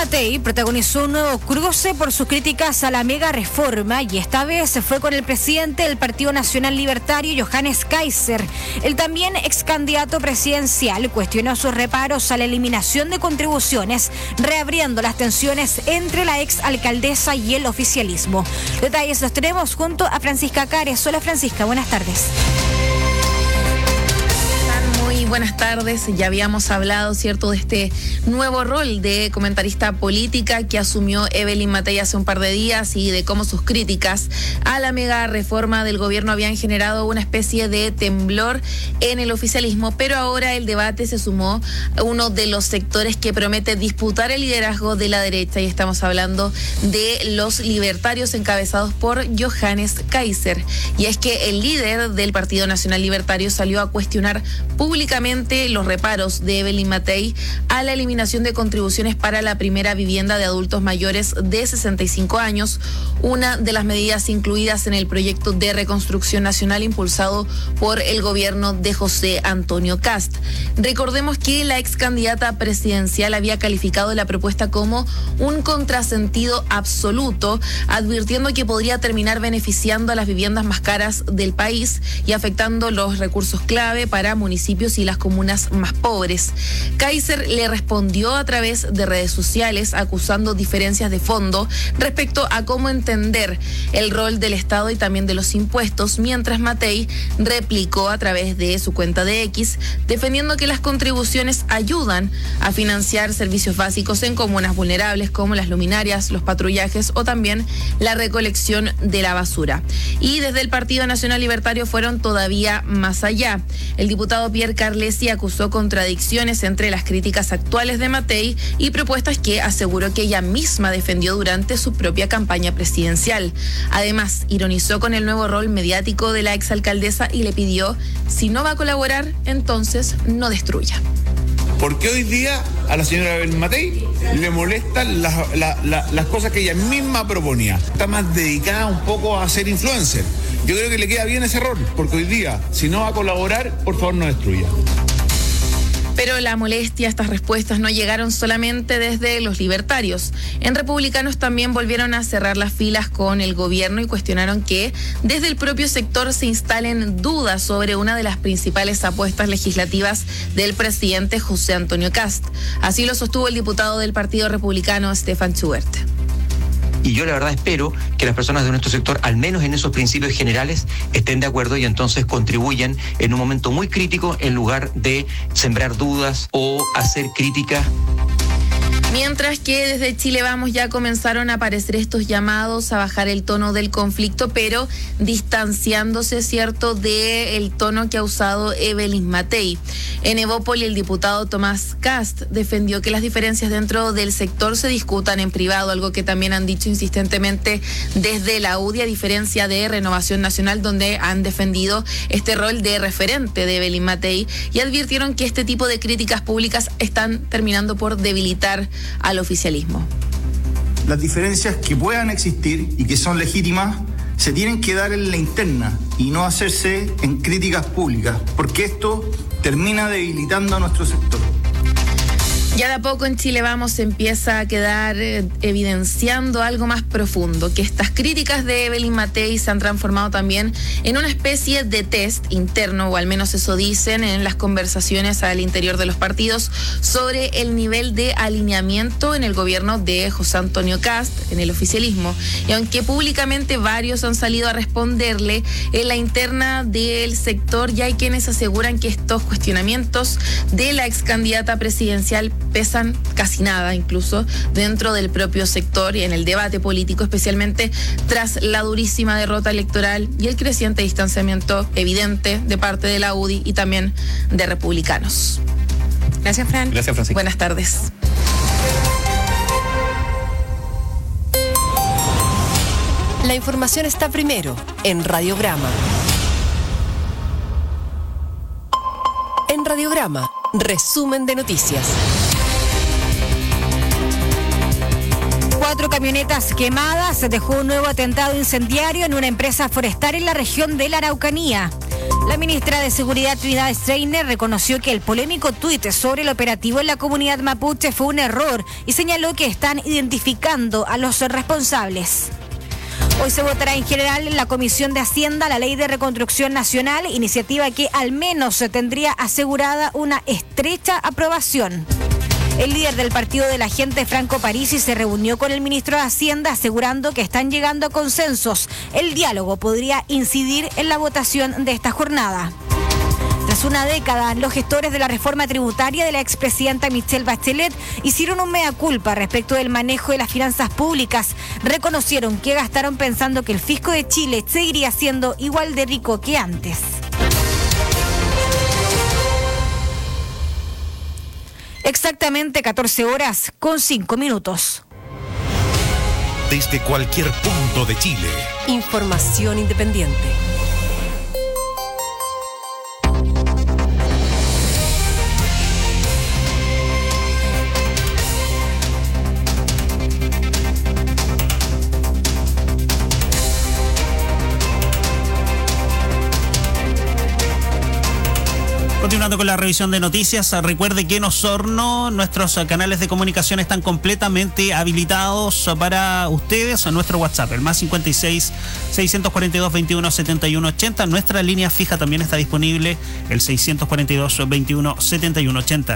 Matei protagonizó un nuevo cruce por sus críticas a la mega reforma y esta vez se fue con el presidente del Partido Nacional Libertario, Johannes Kaiser. El también ex candidato presidencial cuestionó sus reparos a la eliminación de contribuciones, reabriendo las tensiones entre la ex alcaldesa y el oficialismo. Detalles los tenemos junto a Francisca Cares. Hola Francisca, buenas tardes. Muy buenas tardes. Ya habíamos hablado, ¿cierto?, de este nuevo rol de comentarista política que asumió Evelyn Matei hace un par de días y de cómo sus críticas a la mega reforma del gobierno habían generado una especie de temblor en el oficialismo, pero ahora el debate se sumó a uno de los sectores que promete disputar el liderazgo de la derecha y estamos hablando de los libertarios encabezados por Johannes Kaiser. Y es que el líder del Partido Nacional Libertario salió a cuestionar públicamente los reparos de Evelyn Matei a la eliminación de contribuciones para la primera vivienda de adultos mayores de 65 años, una de las medidas incluidas en el proyecto de reconstrucción nacional impulsado por el gobierno de José Antonio Kast. Recordemos que la ex candidata presidencial había calificado la propuesta como un contrasentido absoluto, advirtiendo que podría terminar beneficiando a las viviendas más caras del país y afectando los recursos clave para municipios y las comunas más pobres. Kaiser le respondió a través de redes sociales acusando diferencias de fondo respecto a cómo entender el rol del Estado y también de los impuestos, mientras Matei replicó a través de su cuenta de X, defendiendo que las contribuciones ayudan a financiar servicios básicos en comunas vulnerables como las luminarias, los patrullajes o también la recolección de la basura. Y desde el Partido Nacional Libertario fueron todavía más allá. El diputado Pierre Carlesi acusó contradicciones entre las críticas actuales de Matei y propuestas que aseguró que ella misma defendió durante su propia campaña presidencial. Además, ironizó con el nuevo rol mediático de la exalcaldesa y le pidió, si no va a colaborar, entonces no destruya. Porque hoy día a la señora Evelyn Matei le molestan las cosas que ella misma proponía. Está más dedicada un poco a ser influencer. Yo creo que le queda bien ese rol, porque hoy día, si no va a colaborar, por favor no destruya. Pero la molestia, estas respuestas no llegaron solamente desde los libertarios. En Republicanos también volvieron a cerrar las filas con el gobierno y cuestionaron que desde el propio sector se instalen dudas sobre una de las principales apuestas legislativas del presidente José Antonio Kast. Así lo sostuvo el diputado del Partido Republicano, Stefan Schubert. Y yo la verdad espero que las personas de nuestro sector, al menos en esos principios generales, estén de acuerdo y entonces contribuyan en un momento muy crítico en lugar de sembrar dudas o hacer críticas. Mientras que desde Chile Vamos ya comenzaron a aparecer estos llamados a bajar el tono del conflicto, pero distanciándose, ¿cierto?, del tono que ha usado Evelyn Matei. En Evópoli, el diputado Tomás Kast defendió que las diferencias dentro del sector se discutan en privado, algo que también han dicho insistentemente desde la UDI, a diferencia de Renovación Nacional, donde han defendido este rol de referente de Evelyn Matei y advirtieron que este tipo de críticas públicas están terminando por debilitar al oficialismo. Las diferencias que puedan existir y que son legítimas se tienen que dar en la interna y no hacerse en críticas públicas, porque esto termina debilitando a nuestro sector. Ya de a poco en Chile Vamos se empieza a quedar evidenciando algo más profundo, que estas críticas de Evelyn Matei se han transformado también en una especie de test interno, o al menos eso dicen en las conversaciones al interior de los partidos, sobre el nivel de alineamiento en el gobierno de José Antonio Kast, en el oficialismo. Y aunque públicamente varios han salido a responderle, en la interna del sector ya hay quienes aseguran que estos cuestionamientos de la ex candidata presidencial pesan casi nada, incluso dentro del propio sector y en el debate político, especialmente tras la durísima derrota electoral y el creciente distanciamiento evidente de parte de la UDI y también de Republicanos. Gracias, Fran. Gracias, Francisco. Buenas tardes. La información está primero en Radiograma. En Radiograma, resumen de noticias. 4 camionetas quemadas, dejó un nuevo atentado incendiario en una empresa forestal en la región de la Araucanía. La ministra de Seguridad, Trinidad Steiner, reconoció que el polémico tuit sobre el operativo en la comunidad mapuche fue un error y señaló que están identificando a los responsables. Hoy se votará en general en la Comisión de Hacienda la Ley de Reconstrucción Nacional, iniciativa que al menos tendría asegurada una estrecha aprobación. El líder del partido de la gente, Franco Parisi, se reunió con el ministro de Hacienda asegurando que están llegando a consensos. El diálogo podría incidir en la votación de esta jornada. Tras una década, los gestores de la reforma tributaria de la expresidenta Michelle Bachelet hicieron un mea culpa respecto del manejo de las finanzas públicas. Reconocieron que gastaron pensando que el fisco de Chile seguiría siendo igual de rico que antes. Exactamente 14 horas con 5 minutos. Desde cualquier punto de Chile. Información independiente. Continuando con la revisión de noticias, recuerde que en Osorno nuestros canales de comunicación están completamente habilitados para ustedes. Nuestro WhatsApp, el más 56 642 21 71 80. Nuestra línea fija también está disponible, el 642 21 71 80.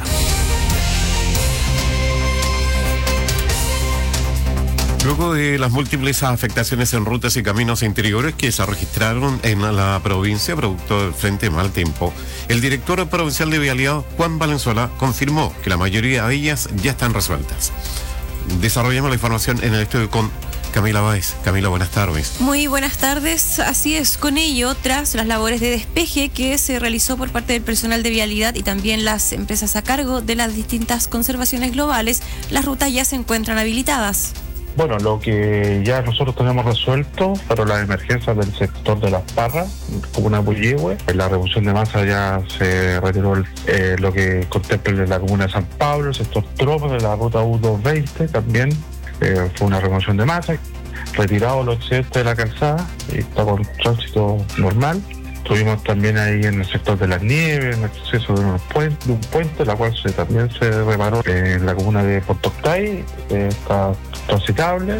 Luego de las múltiples afectaciones en rutas y caminos interiores que se registraron en la provincia producto del frente de mal tiempo, el director provincial de Vialidad, Juan Valenzuela, confirmó que la mayoría de ellas ya están resueltas. Desarrollamos la información en el estudio con Camila Báez. Camila, buenas tardes. Muy buenas tardes. Así es, con ello, tras las labores de despeje que se realizó por parte del personal de Vialidad y también las empresas a cargo de las distintas conservaciones globales, las rutas ya se encuentran habilitadas. Bueno, lo que ya nosotros tenemos resuelto fueron las emergencias del sector de Las Parras, comuna de Puyehue. En la reducción de masa ya se retiró lo que contempla la comuna de San Pablo, el sector Tropa de la ruta U220 también. Fue una remoción de masa, retirado los excedentes de la calzada y está con tránsito normal. Estuvimos también ahí en el sector de las nieves, en el acceso de un puente, la cual también se reparó en la comuna de Puerto Octay, está transitable.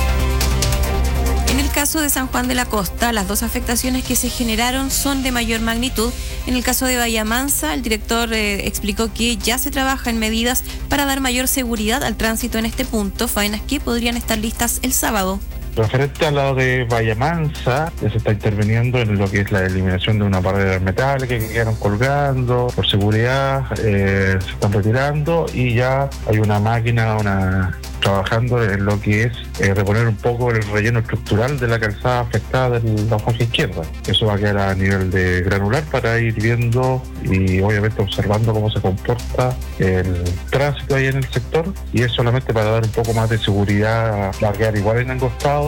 En el caso de San Juan de la Costa, las dos afectaciones que se generaron son de mayor magnitud. En el caso de Bahía Mansa, el director explicó que ya se trabaja en medidas para dar mayor seguridad al tránsito en este punto, faenas que podrían estar listas el sábado. Referente al lado de Bahía Mansa, ya se está interviniendo en lo que es la eliminación de una barrera metálica que quedaron colgando. Por seguridad se están retirando y ya hay una máquina trabajando en lo que es reponer un poco el relleno estructural de la calzada afectada de la faja izquierda. Eso va a quedar a nivel de granular para ir viendo y obviamente observando cómo se comporta el tránsito ahí en el sector, y es solamente para dar un poco más de seguridad. Va a quedar igual en angostado.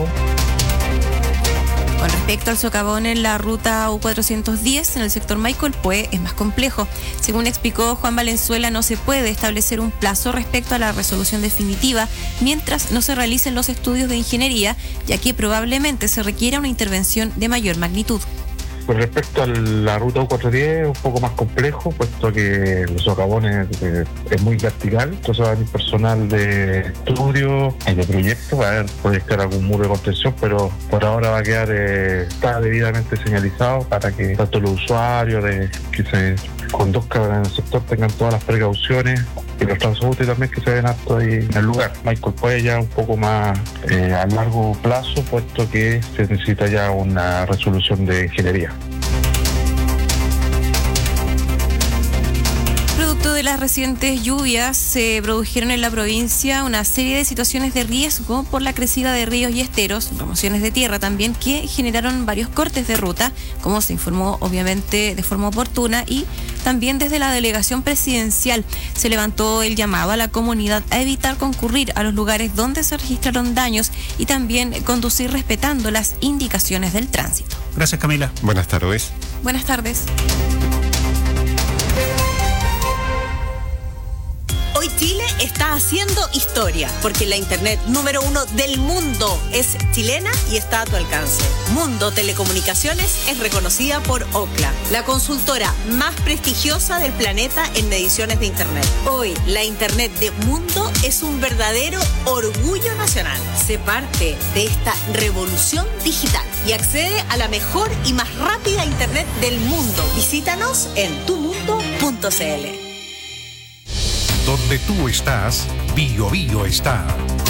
Con respecto al socavón en la ruta U410 en el sector Maicolpué es más complejo. Según explicó Juan Valenzuela, no se puede establecer un plazo respecto a la resolución definitiva mientras no se realicen los estudios de ingeniería, ya que probablemente se requiera una intervención de mayor magnitud. Con respecto a la ruta U410 es un poco más complejo, puesto que los socavones es muy vertical. Entonces va a venir personal de estudio y de proyecto, va a proyectar algún muro de contención, pero por ahora va a quedar, está debidamente señalizado para que tanto los usuarios que se conduzcan en el sector tengan todas las precauciones, y los transportes también que se ven aptos ahí en el lugar. Michael puede ya un poco más a largo plazo, puesto que se necesita ya una resolución de ingeniería. Producto de las recientes lluvias, se produjeron en la provincia una serie de situaciones de riesgo por la crecida de ríos y esteros, remociones de tierra también, que generaron varios cortes de ruta, como se informó obviamente de forma oportuna, y también desde la delegación presidencial se levantó el llamado a la comunidad a evitar concurrir a los lugares donde se registraron daños y también conducir respetando las indicaciones del tránsito. Gracias, Camila. Buenas tardes. Buenas tardes. Hoy Chile está haciendo historia, porque la internet número 1 del mundo es chilena y está a tu alcance. Mundo Telecomunicaciones es reconocida por Ookla, la consultora más prestigiosa del planeta en mediciones de internet. Hoy, la internet de Mundo es un verdadero orgullo nacional. Sé parte de esta revolución digital y accede a la mejor y más rápida internet del mundo. Visítanos en tumundo.cl. Donde tú estás, Bio Bio está.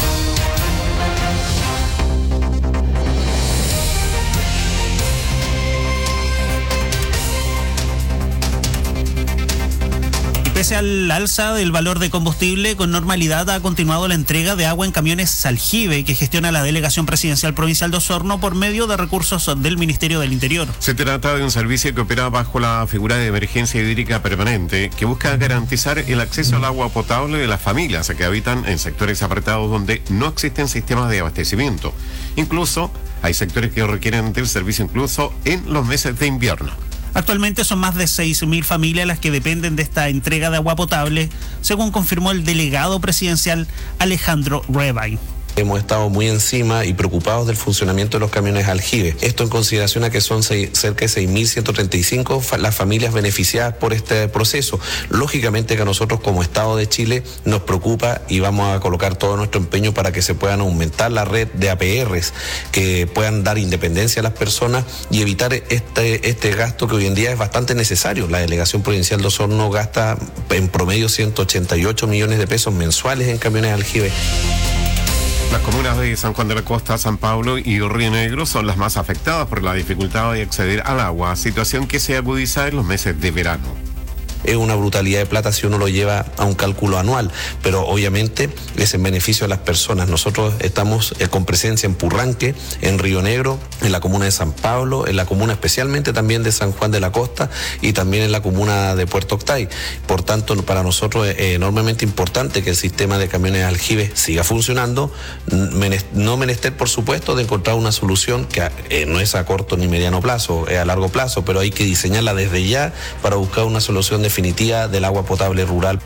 Pese al alza del valor de combustible, con normalidad ha continuado la entrega de agua en camiones Saljive, que gestiona la Delegación Presidencial Provincial de Osorno por medio de recursos del Ministerio del Interior. Se trata de un servicio que opera bajo la figura de emergencia hídrica permanente, que busca garantizar el acceso al agua potable de las familias que habitan en sectores apretados donde no existen sistemas de abastecimiento. Incluso hay sectores que requieren del servicio incluso en los meses de invierno. Actualmente son más de 6.000 familias las que dependen de esta entrega de agua potable, según confirmó el delegado presidencial Alejandro Rebay. Hemos estado muy encima y preocupados del funcionamiento de los camiones Aljibe. Esto en consideración a que son cerca de 6.135 las familias beneficiadas por este proceso. Lógicamente que a nosotros como Estado de Chile nos preocupa y vamos a colocar todo nuestro empeño para que se puedan aumentar la red de APRs, que puedan dar independencia a las personas y evitar este gasto que hoy en día es bastante necesario. La Delegación Provincial de Osorno gasta en promedio 188 millones de pesos mensuales en camiones Aljibe. Las comunas de San Juan de la Costa, San Pablo y Río Negro son las más afectadas por la dificultad de acceder al agua, situación que se agudiza en los meses de verano. Es una brutalidad de plata si uno lo lleva a un cálculo anual, pero obviamente es en beneficio de las personas. Nosotros estamos con presencia en Purranque, en Río Negro, en la comuna de San Pablo, en la comuna especialmente también de San Juan de la Costa y también en la comuna de Puerto Octay. Por tanto, para nosotros es enormemente importante que el sistema de camiones Aljibe siga funcionando, no menester, por supuesto, de encontrar una solución que no es a corto ni mediano plazo, es a largo plazo, pero hay que diseñarla desde ya para buscar una solución definitiva del agua potable rural.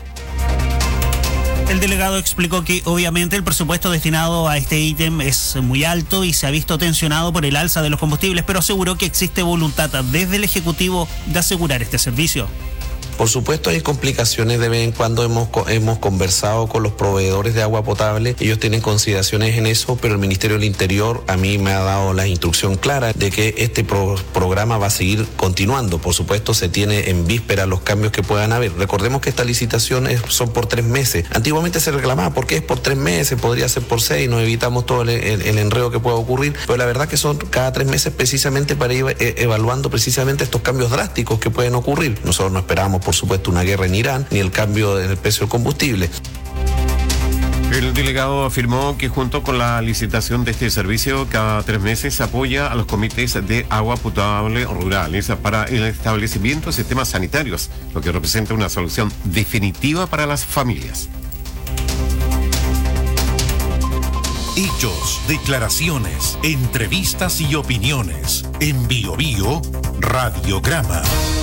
El delegado explicó que obviamente el presupuesto destinado a este ítem es muy alto y se ha visto tensionado por el alza de los combustibles, pero aseguró que existe voluntad desde el Ejecutivo de asegurar este servicio. Por supuesto hay complicaciones, de vez en cuando hemos conversado con los proveedores de agua potable, ellos tienen consideraciones en eso, pero el Ministerio del Interior a mí me ha dado la instrucción clara de que este programa va a seguir continuando. Por supuesto se tiene en víspera los cambios que puedan haber. Recordemos que estas licitaciones son por 3 meses. Antiguamente se reclamaba, ¿por qué es por 3 meses? Podría ser por 6, nos evitamos todo el enredo que pueda ocurrir, pero la verdad que son cada 3 meses precisamente para ir evaluando precisamente estos cambios drásticos que pueden ocurrir. Nosotros no esperábamos, por supuesto, una guerra en Irán, ni el cambio en el precio del combustible. El delegado afirmó que junto con la licitación de este servicio, cada 3 meses se apoya a los comités de agua potable rurales para el establecimiento de sistemas sanitarios, lo que representa una solución definitiva para las familias. Hechos, declaraciones, entrevistas y opiniones. En Bio Bio, Radiograma.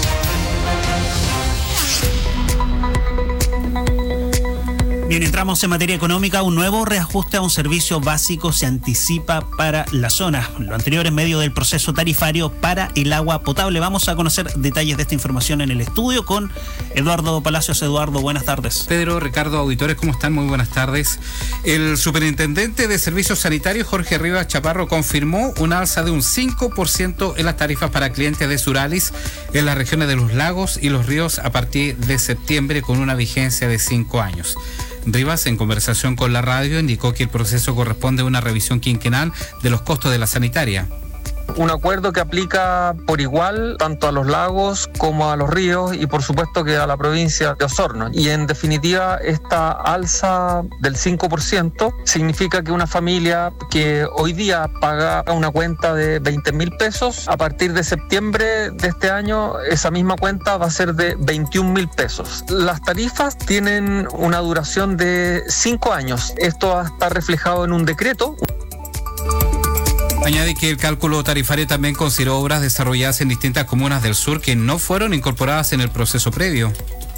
Bien, entramos en materia económica. Un nuevo reajuste a un servicio básico se anticipa para la zona. Lo anterior en medio del proceso tarifario para el agua potable. Vamos a conocer detalles de esta información en el estudio con Eduardo Palacios. Eduardo, buenas tardes. Pedro, Ricardo, auditores, ¿cómo están? Muy buenas tardes. El superintendente de Servicios Sanitarios, Jorge Rivas Chaparro, confirmó un alza de un 5% en las tarifas para clientes de Suralis en las regiones de los lagos y los ríos a partir de septiembre, con una vigencia de 5 años. Rivas, en conversación con la radio, indicó que el proceso corresponde a una revisión quinquenal de los costos de la sanitaria. Un acuerdo que aplica por igual tanto a los lagos como a los ríos y por supuesto que a la provincia de Osorno. Y en definitiva esta alza del 5% significa que una familia que hoy día paga una cuenta de 20.000 pesos, a partir de septiembre de este año esa misma cuenta va a ser de 21.000 pesos. Las tarifas tienen una duración de 5 años. Esto está reflejado en un decreto. Añade que el cálculo tarifario también consideró obras desarrolladas en distintas comunas del sur que no fueron incorporadas en el proceso previo.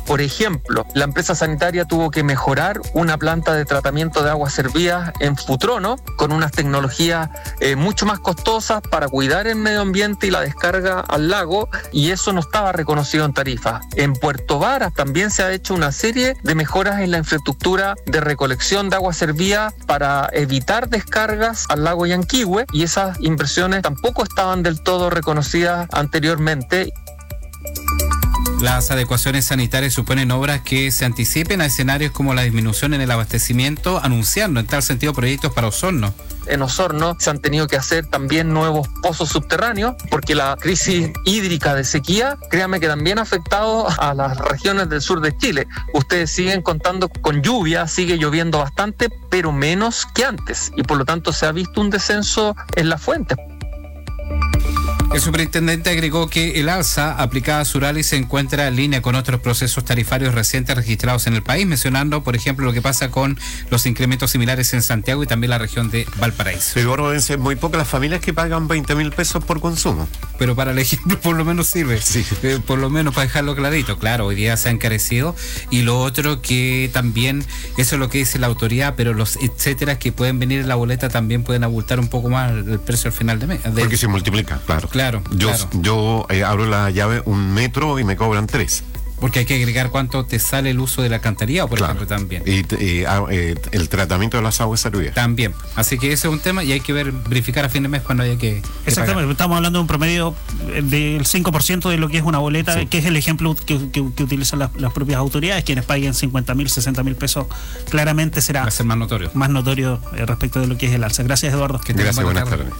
Por ejemplo, la empresa sanitaria tuvo que mejorar una planta de tratamiento de aguas servidas en Futrono con unas tecnologías mucho más costosas para cuidar el medio ambiente y la descarga al lago, y eso no estaba reconocido en tarifa. En Puerto Varas también se ha hecho una serie de mejoras en la infraestructura de recolección de agua servida para evitar descargas al lago Yanquihue, y esas inversiones tampoco estaban del todo reconocidas anteriormente. Las adecuaciones sanitarias suponen obras que se anticipen a escenarios como la disminución en el abastecimiento, anunciando en tal sentido proyectos para Osorno. En Osorno se han tenido que hacer también nuevos pozos subterráneos porque la crisis hídrica de sequía, créanme que también ha afectado a las regiones del sur de Chile. Ustedes siguen contando con lluvia, sigue lloviendo bastante, pero menos que antes, y por lo tanto se ha visto un descenso en las fuentes. El superintendente agregó que el alza aplicada a Surali se encuentra en línea con otros procesos tarifarios recientes registrados en el país, mencionando, por ejemplo, lo que pasa con los incrementos similares en Santiago y también la región de Valparaíso. Pero ahora deben ser muy pocas las familias que pagan 20.000 pesos por consumo. Pero para el ejemplo por lo menos sirve. Sí. Por lo menos para dejarlo clarito. Claro, hoy día se ha encarecido. Y lo otro que también, eso es lo que dice la autoridad, pero los etcétera que pueden venir en la boleta también pueden abultar un poco más el precio al final de mes. Porque se multiplica, claro. Yo abro la llave 1 metro y me cobran 3. Porque hay que agregar cuánto te sale el uso del alcantarillado, por ejemplo, también. Y el tratamiento de las aguas servidas. También. Así que ese es un tema y hay que verificar a fin de mes cuando haya que Exactamente. pagar. Estamos hablando de un promedio del 5% de lo que es una boleta, sí, que es el ejemplo que utilizan las propias autoridades. Quienes paguen 50.000, 60.000 pesos, claramente será va a ser más notorio respecto de lo que es el alza. Gracias, Eduardo. Gracias, buenas tardes.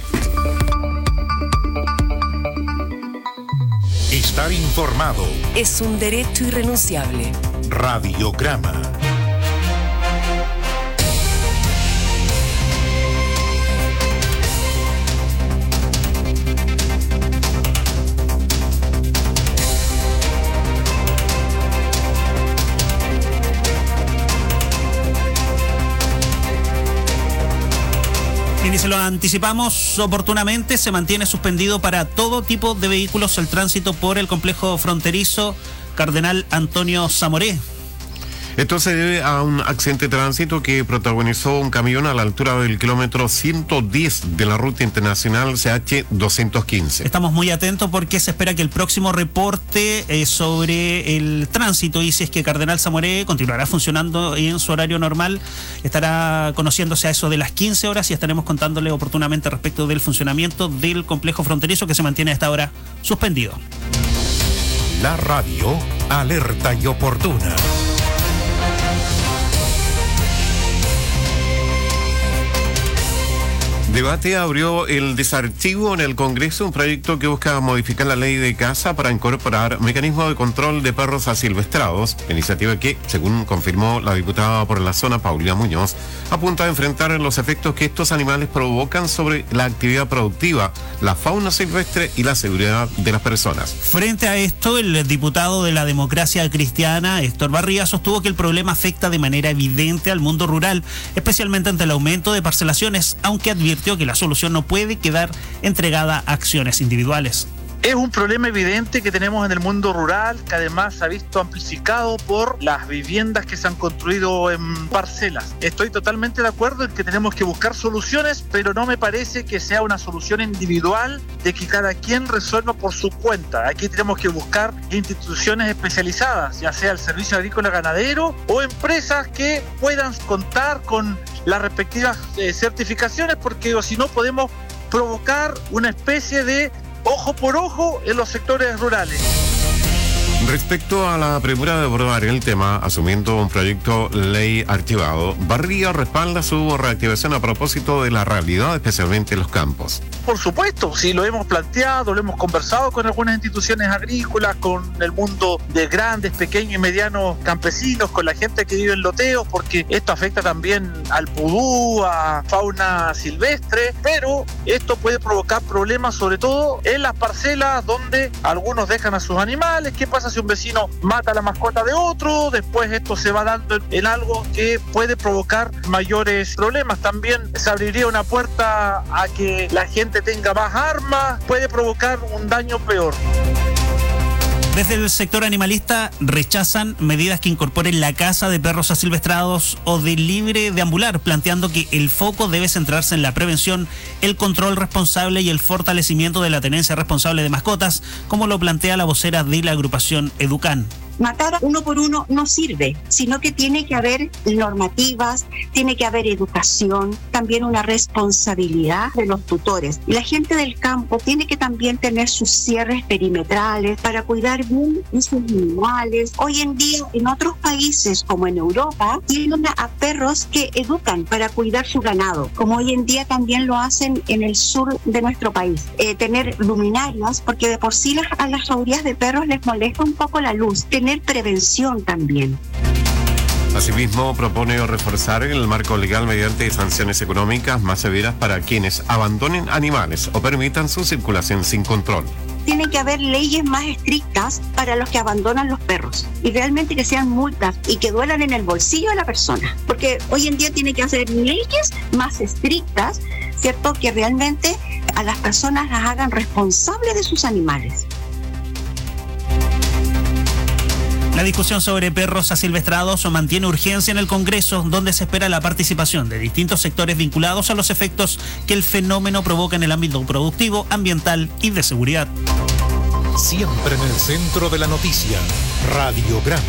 Estar informado es un derecho irrenunciable. Radiograma. Y se lo anticipamos oportunamente, se mantiene suspendido para todo tipo de vehículos el tránsito por el complejo fronterizo Cardenal Antonio Zamoré. Esto se debe a un accidente de tránsito que protagonizó un camión a la altura del kilómetro 110 de la ruta internacional CH-215. Estamos muy atentos porque se espera que el próximo reporte sobre el tránsito y si es que Cardenal Zamoré continuará funcionando en su horario normal estará conociéndose a eso de las 15 horas y estaremos contándole oportunamente respecto del funcionamiento del complejo fronterizo que se mantiene a esta hora suspendido. La radio alerta y oportuna. Debate abrió el desarchivo en el Congreso, un proyecto que busca modificar la ley de caza para incorporar mecanismos de control de perros asilvestrados, iniciativa que, según confirmó la diputada por la zona, Paulina Muñoz, apunta a enfrentar los efectos que estos animales provocan sobre la actividad productiva, la fauna silvestre y la seguridad de las personas. Frente a esto, el diputado de la Democracia Cristiana, Héctor Barría, sostuvo que el problema afecta de manera evidente al mundo rural, especialmente ante el aumento de parcelaciones, aunque advirtió que la solución no puede quedar entregada a acciones individuales. Es un problema evidente que tenemos en el mundo rural, que además se ha visto amplificado por las viviendas que se han construido en parcelas. Estoy totalmente de acuerdo en que tenemos que buscar soluciones, pero no me parece que sea una solución individual de que cada quien resuelva por su cuenta. Aquí tenemos que buscar instituciones especializadas, ya sea el Servicio Agrícola Ganadero o empresas que puedan contar con las respectivas certificaciones, porque si no podemos provocar una especie de ojo por ojo en los sectores rurales. Respecto a la premura de abordar el tema, asumiendo un proyecto ley archivado, Barría respalda su reactivación a propósito de la realidad, especialmente en los campos. Por supuesto, sí, lo hemos planteado, lo hemos conversado con algunas instituciones agrícolas, con el mundo de grandes, pequeños y medianos campesinos, con la gente que vive en loteos, porque esto afecta también al pudú, a fauna silvestre, pero esto puede provocar problemas sobre todo en las parcelas donde algunos dejan a sus animales. ¿Qué pasa si un vecino mata a la mascota de otro? Después esto se va dando en algo que puede provocar mayores problemas. También se abriría una puerta a que la gente tenga más armas, puede provocar un daño peor. Desde el sector animalista rechazan medidas que incorporen la caza de perros asilvestrados o de libre deambular, planteando que el foco debe centrarse en la prevención, el control responsable y el fortalecimiento de la tenencia responsable de mascotas, como lo plantea la vocera de la agrupación Educan. Matar uno por uno no sirve, sino que tiene que haber normativas, tiene que haber educación, también una responsabilidad de los tutores. Y la gente del campo tiene que también tener sus cierres perimetrales para cuidar bien esos animales. Hoy en día, en otros países, como en Europa, tienen a perros que educan para cuidar su ganado, como hoy en día también lo hacen en el sur de nuestro país. Tener luminarias, porque de por sí a las jaurías de perros les molesta un poco la luz. Tener prevención también. Asimismo, propone reforzar el marco legal mediante sanciones económicas más severas para quienes abandonen animales o permitan su circulación sin control. Tiene que haber leyes más estrictas para los que abandonan los perros y realmente que sean multas y que duelan en el bolsillo de la persona, porque hoy en día tiene que hacer leyes más estrictas, ¿cierto? Que realmente a las personas las hagan responsables de sus animales. La discusión sobre perros asilvestrados mantiene urgencia en el Congreso, donde se espera la participación de distintos sectores vinculados a los efectos que el fenómeno provoca en el ámbito productivo, ambiental y de seguridad. Siempre en el centro de la noticia, Radiograma.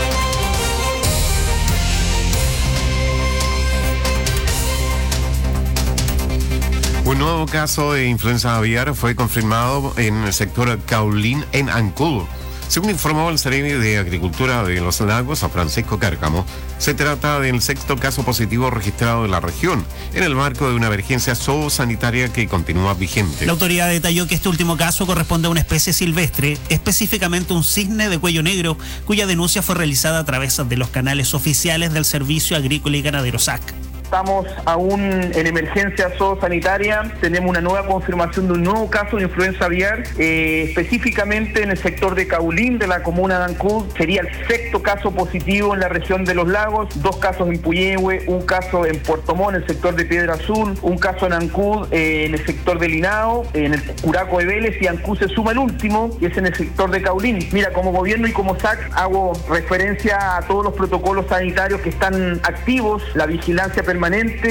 Un nuevo caso de influenza aviar fue confirmado en el sector Caulín, en Ancud. Según informó el Ceremi de Agricultura de Los Lagos, a Francisco Cárcamo, se trata del 6º caso positivo registrado en la región, en el marco de una emergencia zoosanitaria que continúa vigente. La autoridad detalló que este último caso corresponde a una especie silvestre, específicamente un cisne de cuello negro, cuya denuncia fue realizada a través de los canales oficiales del Servicio Agrícola y Ganadero SAC. Estamos aún en emergencia zoosanitaria, tenemos una nueva confirmación de un nuevo caso de influenza aviar, específicamente en el sector de Caulín, de la comuna de Ancud. Sería el 6º caso positivo en la región de Los Lagos, 2 casos en Puyehue, un caso en Puerto Montt, en el sector de Piedra Azul, un caso en Ancud, en el sector de Linao, en el Curaco de Vélez, y Ancud se suma el último, que es en el sector de Caulín. Mira, como gobierno y como SAC hago referencia a todos los protocolos sanitarios que están activos, la vigilancia permanente.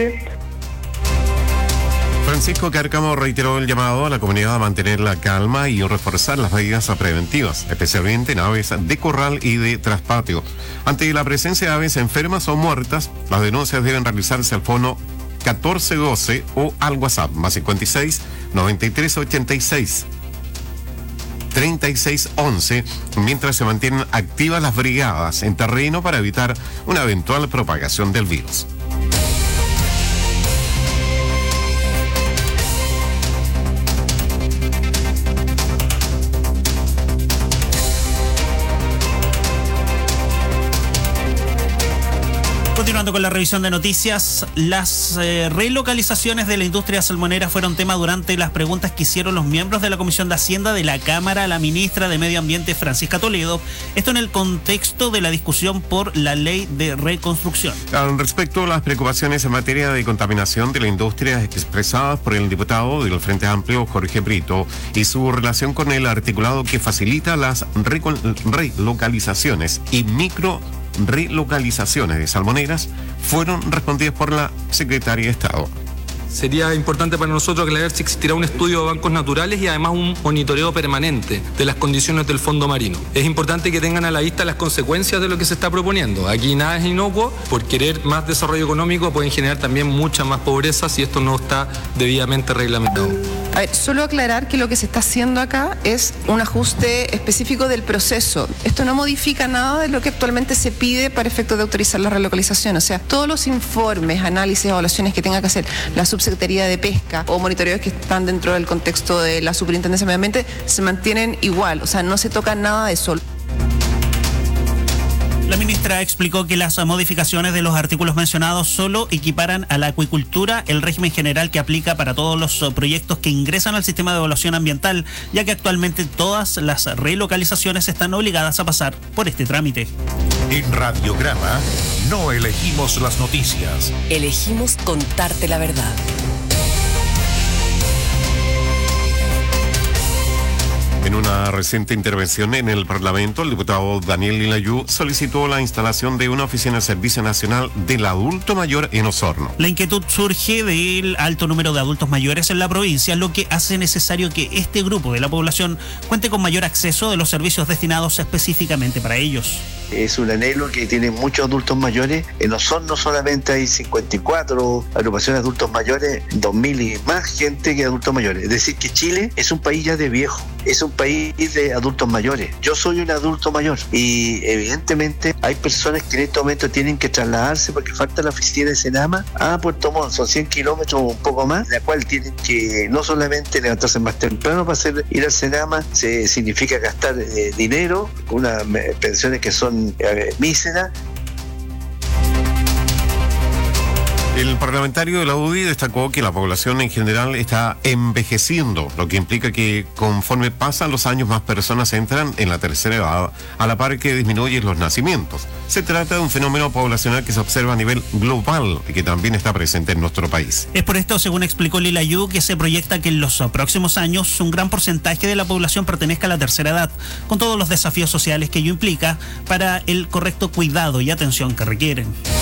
Francisco Cárcamo reiteró el llamado a la comunidad a mantener la calma y reforzar las medidas preventivas, especialmente en aves de corral y de traspatio. Ante la presencia de aves enfermas o muertas, las denuncias deben realizarse al fono 1412 o al WhatsApp más 56 9386 3611, mientras se mantienen activas las brigadas en terreno para evitar una eventual propagación del virus. Continuando con la revisión de noticias, las relocalizaciones de la industria salmonera fueron tema durante las preguntas que hicieron los miembros de la Comisión de Hacienda de la Cámara a la ministra de Medio Ambiente, Francisca Toledo. Esto en el contexto de la discusión por la ley de reconstrucción. Al respecto, las preocupaciones en materia de contaminación de la industria expresadas por el diputado del Frente Amplio, Jorge Brito, y su relación con el articulado que facilita las relocalizaciones y relocalizaciones de salmoneras fueron respondidas por la Secretaría de Estado. Sería importante para nosotros aclarar si existirá un estudio de bancos naturales y además un monitoreo permanente de las condiciones del fondo marino. Es importante que tengan a la vista las consecuencias de lo que se está proponiendo. Aquí nada es inocuo. Por querer más desarrollo económico pueden generar también mucha más pobreza si esto no está debidamente reglamentado. A ver, solo aclarar que lo que se está haciendo acá es un ajuste específico del proceso. Esto no modifica nada de lo que actualmente se pide para efectos de autorizar la relocalización. O sea, todos los informes, análisis, evaluaciones que tenga que hacer la Subsecretaría de Pesca o monitoreos que están dentro del contexto de la Superintendencia de Medio Ambiente se mantienen igual. O sea, no se toca nada de eso. La ministra explicó que las modificaciones de los artículos mencionados solo equiparan a la acuicultura el régimen general que aplica para todos los proyectos que ingresan al sistema de evaluación ambiental, ya que actualmente todas las relocalizaciones están obligadas a pasar por este trámite. En Radiograma no elegimos las noticias. Elegimos contarte la verdad. En una reciente intervención en el Parlamento, el diputado Daniel Lilayú solicitó la instalación de una oficina de Servicio Nacional del Adulto Mayor en Osorno. La inquietud surge del alto número de adultos mayores en la provincia, lo que hace necesario que este grupo de la población cuente con mayor acceso de los servicios destinados específicamente para ellos. Es un anhelo que tienen muchos adultos mayores. En Osorno solamente hay 54 agrupaciones de adultos mayores, 2.000 y más gente que adultos mayores. Es decir, que Chile es un país ya de viejos, es un país de adultos mayores. Yo soy un adulto mayor y evidentemente hay personas que en este momento tienen que trasladarse porque falta la oficina de Senama a Puerto Montt. Son 100 kilómetros o un poco más, la cual tienen que no solamente levantarse más temprano para ir al Senama, significa gastar dinero, unas pensiones que son míseras. El parlamentario de la UDI destacó que la población en general está envejeciendo, lo que implica que conforme pasan los años más personas entran en la tercera edad, a la par que disminuyen los nacimientos. Se trata de un fenómeno poblacional que se observa a nivel global y que también está presente en nuestro país. Es por esto, según explicó Lilayú, que se proyecta que en los próximos años un gran porcentaje de la población pertenezca a la tercera edad, con todos los desafíos sociales que ello implica para el correcto cuidado y atención que requieren.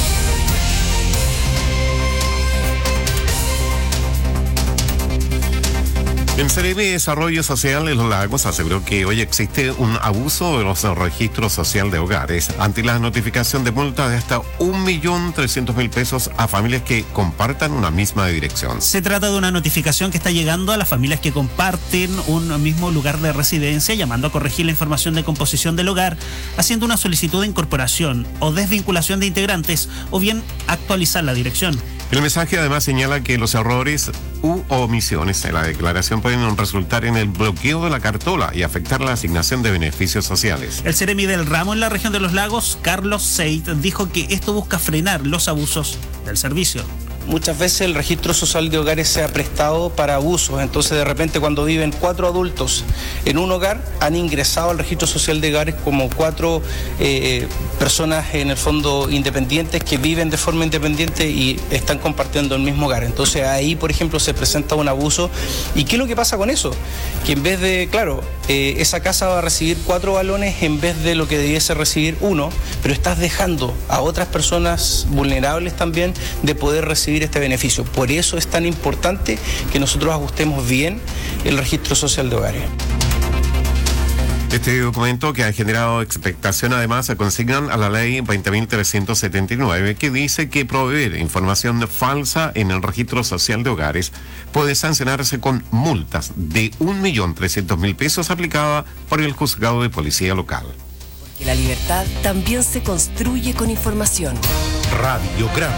El Ceremi de Desarrollo Social de Los Lagos aseguró que hoy existe un abuso de los registros social de hogares ante la notificación de multas de hasta 1.300.000 pesos a familias que compartan una misma dirección. Se trata de una notificación que está llegando a las familias que comparten un mismo lugar de residencia, llamando a corregir la información de composición del hogar, haciendo una solicitud de incorporación o desvinculación de integrantes o bien actualizar la dirección. El mensaje además señala que los errores u omisiones en la declaración pueden resultar en el bloqueo de la cartola y afectar la asignación de beneficios sociales. El Ceremi del ramo en la región de Los Lagos, Carlos Seid, dijo que esto busca frenar los abusos del servicio. Muchas veces el registro social de hogares se ha prestado para abusos, entonces de repente cuando viven 4 adultos en un hogar han ingresado al registro social de hogares como 4 personas en el fondo independientes que viven de forma independiente y están compartiendo el mismo hogar. Entonces ahí, por ejemplo, se presenta un abuso. ¿Y qué es lo que pasa con eso? Que en vez de, claro, esa casa va a recibir 4 balones en vez de lo que debiese recibir 1, pero estás dejando a otras personas vulnerables también de poder recibir este beneficio. Por eso es tan importante que nosotros ajustemos bien el registro social de hogares. Este documento, que ha generado expectación, además se consignan a la ley 20.379, que dice que proveer información falsa en el registro social de hogares puede sancionarse con multas de 1.300.000 pesos aplicada por el juzgado de policía local. Porque la libertad también se construye con información. Radiograma.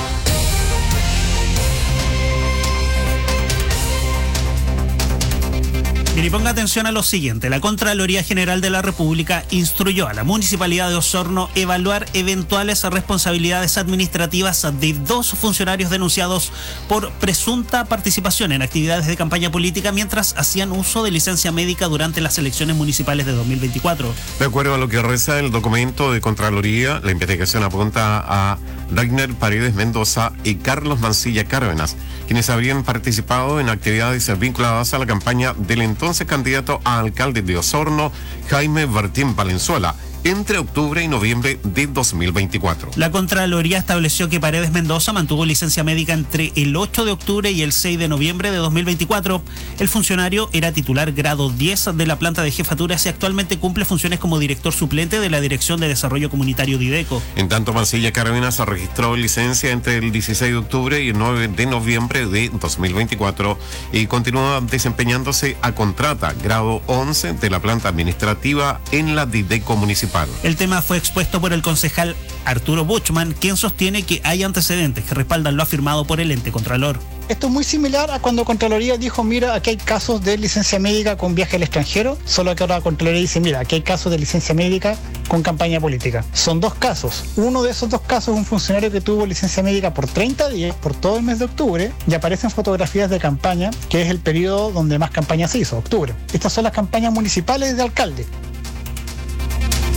Y ponga atención a lo siguiente. La Contraloría General de la República instruyó a la Municipalidad de Osorno evaluar eventuales responsabilidades administrativas de 2 funcionarios denunciados por presunta participación en actividades de campaña política mientras hacían uso de licencia médica durante las elecciones municipales de 2024. De acuerdo a lo que reza el documento de Contraloría, la investigación apunta a Ragnar Paredes Mendoza y Carlos Mancilla Cárdenas, quienes habrían participado en actividades vinculadas a la campaña del entonces candidato a alcalde de Osorno, Jaime Martín Valenzuela, entre octubre y noviembre de 2024. La Contraloría estableció que Paredes Mendoza mantuvo licencia médica entre el 8 de octubre y el 6 de noviembre de 2024. El funcionario era titular grado 10 de la planta de jefaturas y actualmente cumple funciones como director suplente de la Dirección de Desarrollo Comunitario de IDECO. En tanto, Mancilla Cárdenas se registró licencia entre el 16 de octubre y el 9 de noviembre de 2024 y continúa desempeñándose a contrata grado 11 de la planta administrativa en la IDECO municipal. El tema fue expuesto por el concejal Arturo Buchmann, quien sostiene que hay antecedentes que respaldan lo afirmado por el ente contralor. Esto es muy similar a cuando Contraloría dijo, mira, aquí hay casos de licencia médica con viaje al extranjero, solo que ahora Contraloría dice, mira, aquí hay casos de licencia médica con campaña política. Son 2 casos. Uno de esos 2 casos es un funcionario que tuvo licencia médica por 30 días, por todo el mes de octubre, y aparecen fotografías de campaña, que es el periodo donde más campaña se hizo, octubre. Estas son las campañas municipales de alcalde.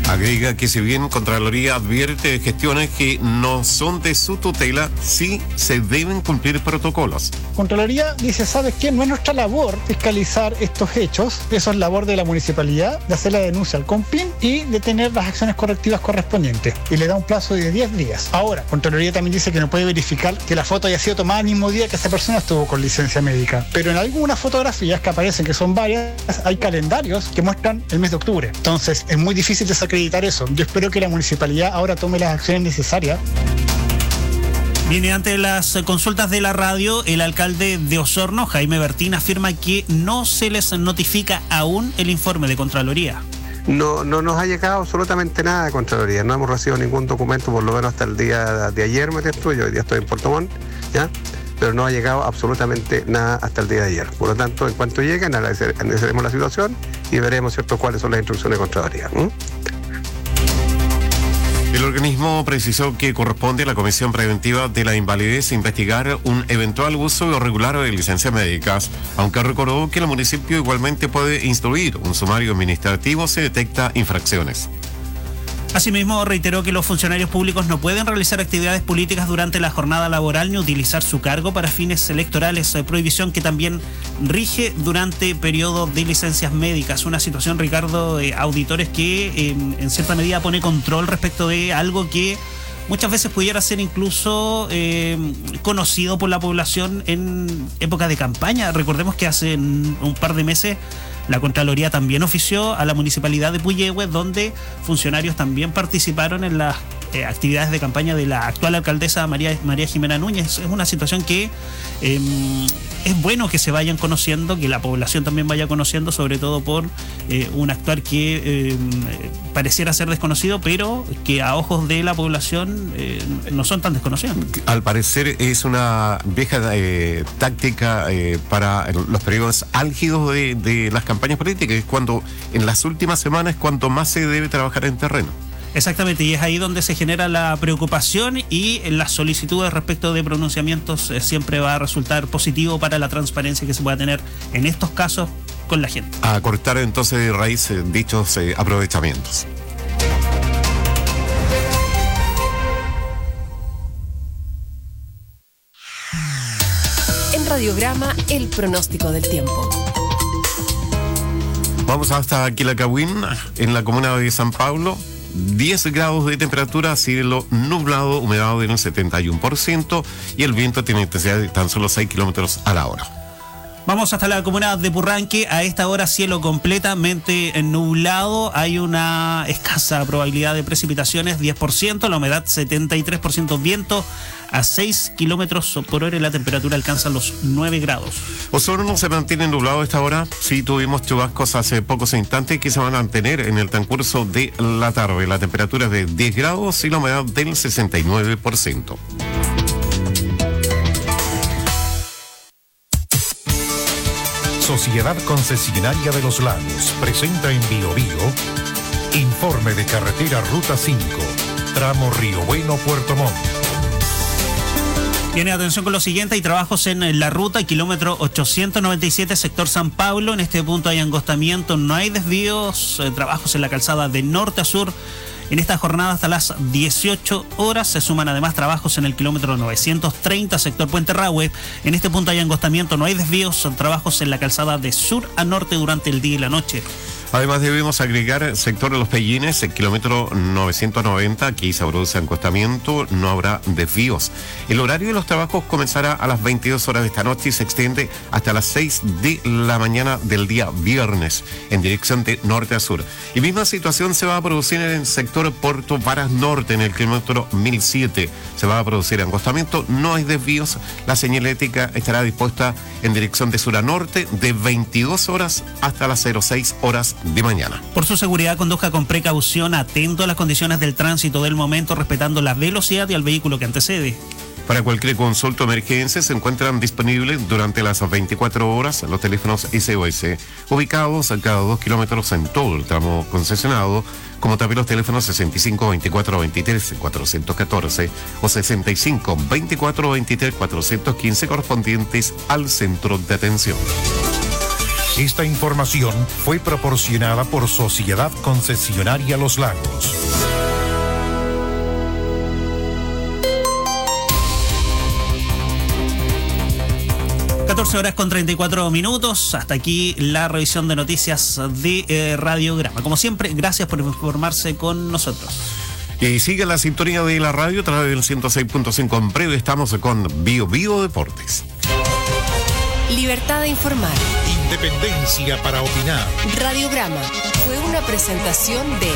Agrega que si bien Contraloría advierte de gestiones que no son de su tutela, sí se deben cumplir protocolos. Contraloría dice, ¿sabes qué? No es nuestra labor fiscalizar estos hechos, eso es labor de la municipalidad, de hacer la denuncia al COMPIN y de tener las acciones correctivas correspondientes. Y le da un plazo de 10 días. Ahora, Contraloría también dice que no puede verificar que la foto haya sido tomada el mismo día que esa persona estuvo con licencia médica. Pero en algunas fotografías que aparecen, que son varias, hay calendarios que muestran el mes de octubre. Entonces, es muy difícil desacreditar eso. Yo espero que la municipalidad ahora tome las acciones necesarias. Viene ante las consultas de la radio, el alcalde de Osorno, Jaime Bertín, afirma que no se les notifica aún el informe de Contraloría. No nos ha llegado absolutamente nada de Contraloría, no hemos recibido ningún documento, por lo menos hasta el día de ayer, yo hoy día estoy en Puerto Montt, ¿ya? Pero no ha llegado absolutamente nada hasta el día de ayer. Por lo tanto, en cuanto lleguen, analizaremos la situación y veremos, ¿cierto?, cuáles son las instrucciones de Contraloría. El organismo precisó que corresponde a la Comisión Preventiva de la Invalidez investigar un eventual uso irregular de licencias médicas, aunque recordó que el municipio igualmente puede instruir un sumario administrativo si detecta infracciones. Asimismo, reiteró que los funcionarios públicos no pueden realizar actividades políticas durante la jornada laboral ni utilizar su cargo para fines electorales, prohibición que también rige durante periodo de licencias médicas. Una situación, Ricardo, de auditores que en cierta medida pone control respecto de algo que muchas veces pudiera ser incluso conocido por la población en época de campaña. Recordemos que hace un par de meses la Contraloría también ofició a la Municipalidad de Puyehue, donde funcionarios también participaron en las actividades de campaña de la actual alcaldesa María Jimena Núñez. Es una situación que es bueno que se vayan conociendo, que la población también vaya conociendo, sobre todo por un actuar que pareciera ser desconocido, pero que a ojos de la población no son tan desconocidos. Al parecer es una vieja táctica para los periodos álgidos de las campañas políticas, es cuando en las últimas semanas es cuando más se debe trabajar en terreno. Exactamente, y es ahí donde se genera la preocupación y las solicitudes respecto de pronunciamientos siempre va a resultar positivo para la transparencia que se pueda tener en estos casos con la gente. A cortar entonces de raíz dichos aprovechamientos. En Radiograma, el pronóstico del tiempo. Vamos hasta Quilapayún, en la comuna de San Pablo. 10 grados de temperatura, cielo nublado, humedad del 71% y el viento tiene intensidad de tan solo 6 kilómetros a la hora. Vamos hasta la comuna de Purranque. A esta hora cielo completamente nublado. Hay una escasa probabilidad de precipitaciones, 10%, la humedad 73%, viento a 6 kilómetros por hora y la temperatura alcanza los 9 grados. Osorno se mantiene nublado a esta hora. Sí, tuvimos chubascos hace pocos instantes que se van a mantener en el transcurso de la tarde. La temperatura es de 10 grados y la humedad del 69%. Sociedad Concesionaria de los Lagos presenta en Biobío informe de carretera Ruta 5, tramo Río Bueno, Puerto Montt. Tiene atención con lo siguiente, hay trabajos en la ruta, kilómetro 897, sector San Pablo. En este punto hay angostamiento, no hay desvíos, trabajos en la calzada de norte a sur. En esta jornada hasta las 18 horas se suman además trabajos en el kilómetro 930, sector Puente Rahue. En este punto hay angostamiento, no hay desvíos, son trabajos en la calzada de sur a norte durante el día y la noche. Además debemos agregar el sector de Los Pellines, el kilómetro 990, aquí se produce acostamiento, no habrá desvíos. El horario de los trabajos comenzará a las 22 horas de esta noche y se extiende hasta las 6 de la mañana del día viernes, en dirección de norte a sur. Y misma situación se va a producir en el sector Puerto Varas Norte, en el kilómetro 1007. Se va a producir acostamiento, no hay desvíos, la señalética estará dispuesta en dirección de sur a norte de 22 horas hasta las 06 horas de mañana. Por su seguridad, conduzca con precaución, atento a las condiciones del tránsito del momento, respetando la velocidad y al vehículo que antecede. Para cualquier consulta o emergencia se encuentran disponibles durante las 24 horas los teléfonos SOS, ubicados a cada 2 kilómetros en todo el tramo concesionado, como también los teléfonos 65 24 23 414 o 65 24 23 415 correspondientes al centro de atención. Esta información fue proporcionada por Sociedad Concesionaria Los Lagos. Horas con 34 minutos. Hasta aquí la revisión de noticias de Radiograma. Como siempre, gracias por informarse con nosotros. Y sigue la sintonía de la radio a través del 106.5. En breve estamos con Bio Deportes. Libertad de informar. Independencia para opinar. Radiograma fue una presentación de...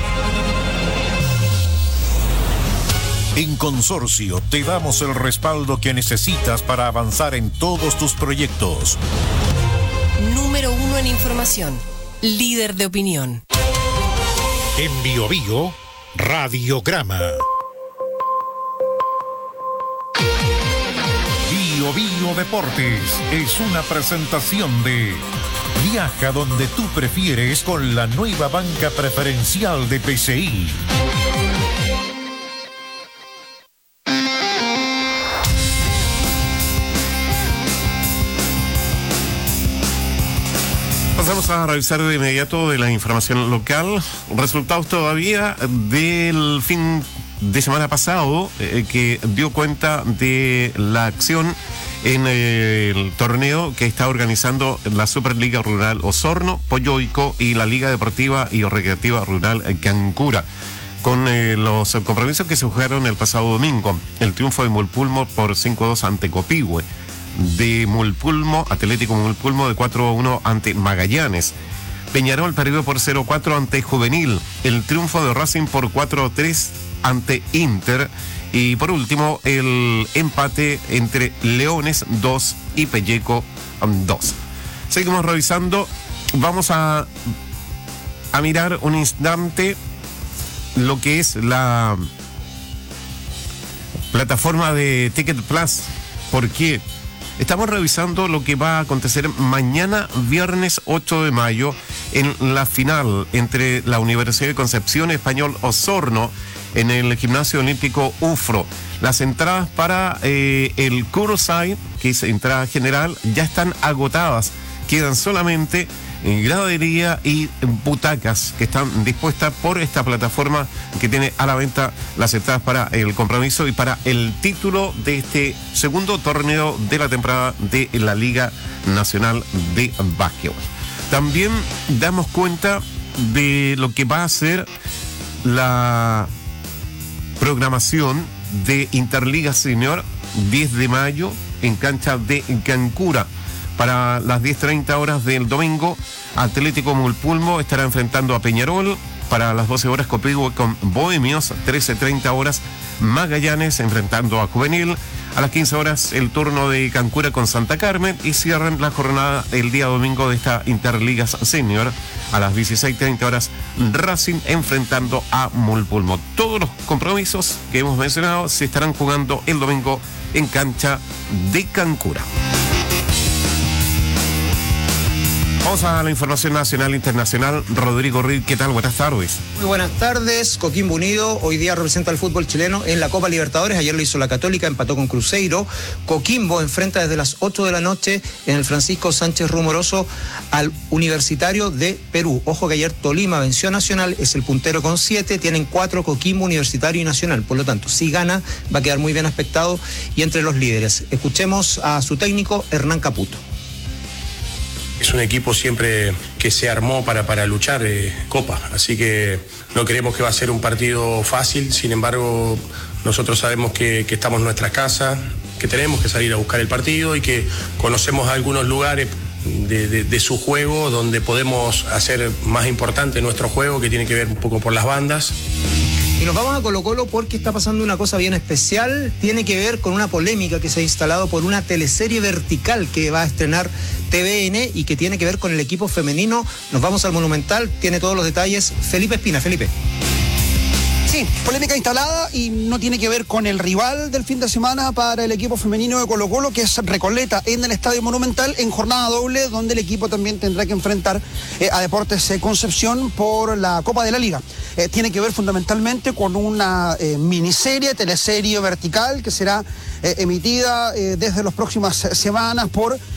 En Consorcio te damos el respaldo que necesitas para avanzar en todos tus proyectos. Número 1 en información. Líder de opinión. En Bio Radiograma. Bio Deportes es una presentación de Viaja donde tú prefieres con la nueva banca preferencial de PCI. Vamos a revisar de inmediato de la información local. Resultados todavía del fin de semana pasado que dio cuenta de la acción en el torneo que está organizando la Superliga Rural Osorno, Poyoico y la Liga Deportiva y Recreativa Rural Cancura. Con los compromisos que se jugaron el pasado domingo. El triunfo de Mulpulmo por 5-2 ante Copihue. De Mulpulmo, Atlético Mulpulmo de 4-1 ante Magallanes. Peñarol perdió por 0-4 ante Juvenil. El triunfo de Racing por 4-3 ante Inter. Y por último, el empate entre Leones 2 y Pelleco 2. Seguimos revisando. Vamos a mirar un instante lo que es la plataforma de Ticket Plus. ¿Por qué? Estamos revisando lo que va a acontecer mañana, viernes 8 de mayo, en la final entre la Universidad de Concepción y Español Osorno en el Gimnasio Olímpico UFRO. Las entradas para el Curside, que es entrada general, ya están agotadas. Quedan solamente gradería y butacas que están dispuestas por esta plataforma que tiene a la venta las entradas para el compromiso y para el título de este segundo torneo de la temporada de la Liga Nacional de Básquetbol. También damos cuenta de lo que va a ser la programación de Interliga Senior 10 de mayo en cancha de Cancura. Para las 10:30 horas del domingo, Atlético Mulpulmo estará enfrentando a Peñarol. Para las 12 horas, Copihue con Bohemios. 13:30 horas, Magallanes enfrentando a Juvenil. A las 15 horas, el turno de Cancura con Santa Carmen. Y cierran la jornada el día domingo de esta Interliga Senior. A las 16:30 horas, Racing enfrentando a Mulpulmo. Todos los compromisos que hemos mencionado se estarán jugando el domingo en cancha de Cancura. Vamos a la información nacional e internacional. Rodrigo Reed, ¿qué tal? Buenas tardes. Muy buenas tardes. Coquimbo Unido hoy día representa al fútbol chileno en la Copa Libertadores. Ayer lo hizo la Católica, empató con Cruzeiro. Coquimbo enfrenta desde las 8 de la noche en el Francisco Sánchez Rumoroso al Universitario de Perú. Ojo que ayer Tolima venció a Nacional, es el puntero con 7. Tienen 4 Coquimbo, Universitario y Nacional. Por lo tanto, si gana, va a quedar muy bien aspectado y entre los líderes. Escuchemos a su técnico, Hernán Caputo. Es un equipo siempre que se armó para luchar Copa, así que no creemos que va a ser un partido fácil. Sin embargo, nosotros sabemos que estamos en nuestra casa, que tenemos que salir a buscar el partido y que conocemos algunos lugares de su juego donde podemos hacer más importante nuestro juego, que tiene que ver un poco por las bandas. Y nos vamos a Colo-Colo porque está pasando una cosa bien especial. Tiene que ver con una polémica que se ha instalado por una teleserie vertical que va a estrenar TVN y que tiene que ver con el equipo femenino. Nos vamos al Monumental, tiene todos los detalles Felipe Espina. Felipe. Sí, polémica instalada y no tiene que ver con el rival del fin de semana para el equipo femenino de Colo-Colo, que es Recoleta, en el Estadio Monumental, en jornada doble, donde el equipo también tendrá que enfrentar a Deportes Concepción por la Copa de la Liga. Tiene que ver fundamentalmente con una miniserie, teleserie vertical, que será emitida desde las próximas semanas por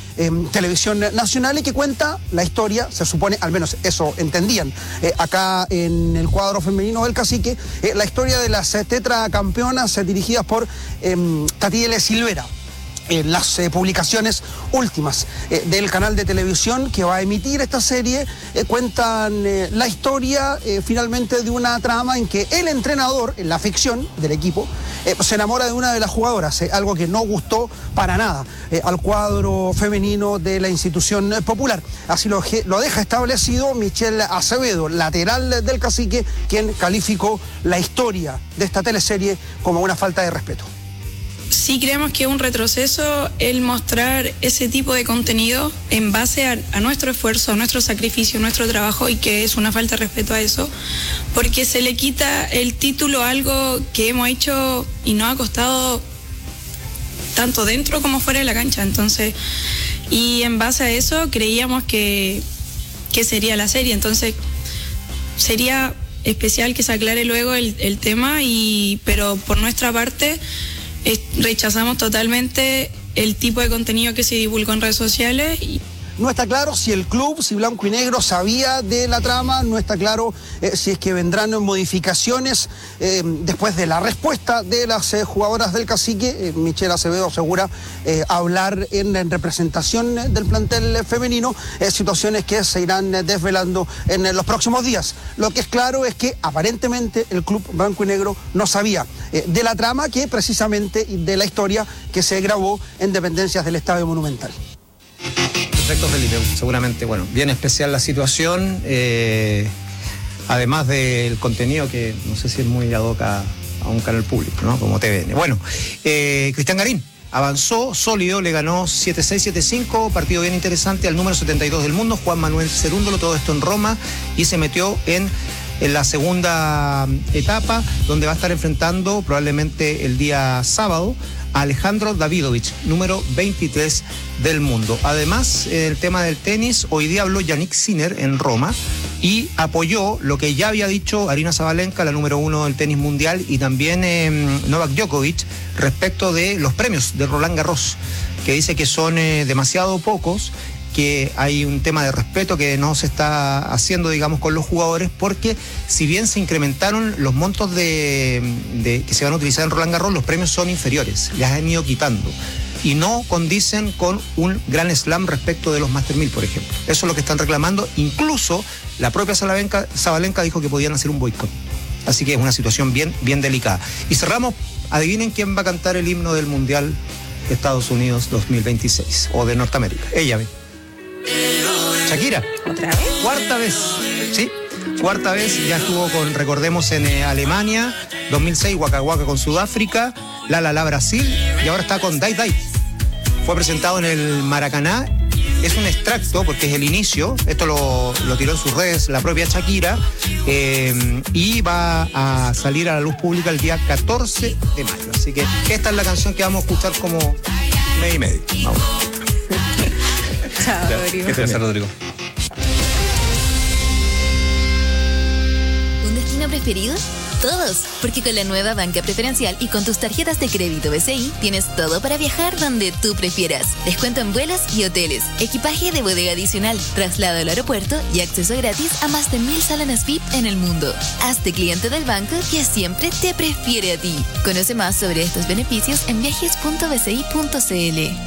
Televisión Nacional y que cuenta la historia, se supone, al menos eso entendían acá en el cuadro femenino del Cacique, la historia de las tetracampeonas dirigidas por Tatiele Silvera. Las publicaciones últimas del canal de televisión que va a emitir esta serie cuentan la historia finalmente de una trama en que el entrenador, en la ficción del equipo, se enamora de una de las jugadoras, algo que no gustó para nada al cuadro femenino de la institución popular. Así lo deja establecido Michelle Acevedo, lateral del Cacique, quien calificó la historia de esta teleserie como una falta de respeto. Sí creemos que es un retroceso el mostrar ese tipo de contenido en base a nuestro esfuerzo, a nuestro sacrificio, a nuestro trabajo, y que es una falta de respeto a eso, porque se le quita el título a algo que hemos hecho y nos ha costado tanto dentro como fuera de la cancha. Entonces, y en base a eso creíamos que sería la serie. Entonces sería especial que se aclare luego el tema, pero por nuestra parte rechazamos totalmente el tipo de contenido que se divulgó en redes sociales. No está claro si el club, si Blanco y Negro sabía de la trama, no está claro si es que vendrán modificaciones después de la respuesta de las jugadoras del Cacique. Michelle Acevedo asegura hablar en representación del plantel femenino, situaciones que se irán desvelando en los próximos días. Lo que es claro es que aparentemente el club Blanco y Negro no sabía de la trama, que precisamente de la historia que se grabó en dependencias del Estadio Monumental. Perfecto, Felipe. Seguramente, bueno, bien especial la situación, además del contenido que no sé si es muy ad hoc a un canal público, ¿no? Como TVN. Bueno, Cristian Garín avanzó sólido, le ganó 7-6, 7-5, partido bien interesante al número 72 del mundo, Juan Manuel Cerúndolo, todo esto en Roma, y se metió en la segunda etapa, donde va a estar enfrentando probablemente el día sábado a Alejandro Davidovich, número 23 del mundo. Además, el tema del tenis, hoy día habló Yannick Sinner en Roma y apoyó lo que ya había dicho Aryna Sabalenka, la número 1 del tenis mundial, y también Novak Djokovic, respecto de los premios de Roland Garros, que dice que son demasiado pocos, que hay un tema de respeto que no se está haciendo, digamos, con los jugadores, porque si bien se incrementaron los montos que se van a utilizar en Roland Garros, los premios son inferiores, les han ido quitando y no condicen con un gran slam respecto de los Master 1000, por ejemplo. Eso es lo que están reclamando. Incluso la propia Sabalenka dijo que podían hacer un boicot. Así que es una situación bien, bien delicada. Y cerramos, adivinen quién va a cantar el himno del Mundial de Estados Unidos 2026, o de Norteamérica. Ella ve. Shakira. ¿Otra vez? Cuarta vez, ¿sí? Cuarta vez, ya estuvo recordemos, en Alemania, 2006, Waka Waka con Sudáfrica, La La La Brasil, y ahora está con Dai Dai. Fue presentado en el Maracaná. Es un extracto, porque es el inicio, esto lo tiró en sus redes la propia Shakira, y va a salir a la luz pública el día 14 de mayo. Así que esta es la canción que vamos a escuchar como medio y medio. Vamos. Chao, Rodrigo. ¿Qué tal, Rodrigo? ¿Un destino preferido? Todos, porque con la nueva banca preferencial y con tus tarjetas de crédito BCI tienes todo para viajar donde tú prefieras. Descuento en vuelos y hoteles, equipaje de bodega adicional, traslado al aeropuerto y acceso gratis a más de 1000 salones VIP en el mundo. Hazte cliente del banco que siempre te prefiere a ti. Conoce más sobre estos beneficios en viajes.bci.cl.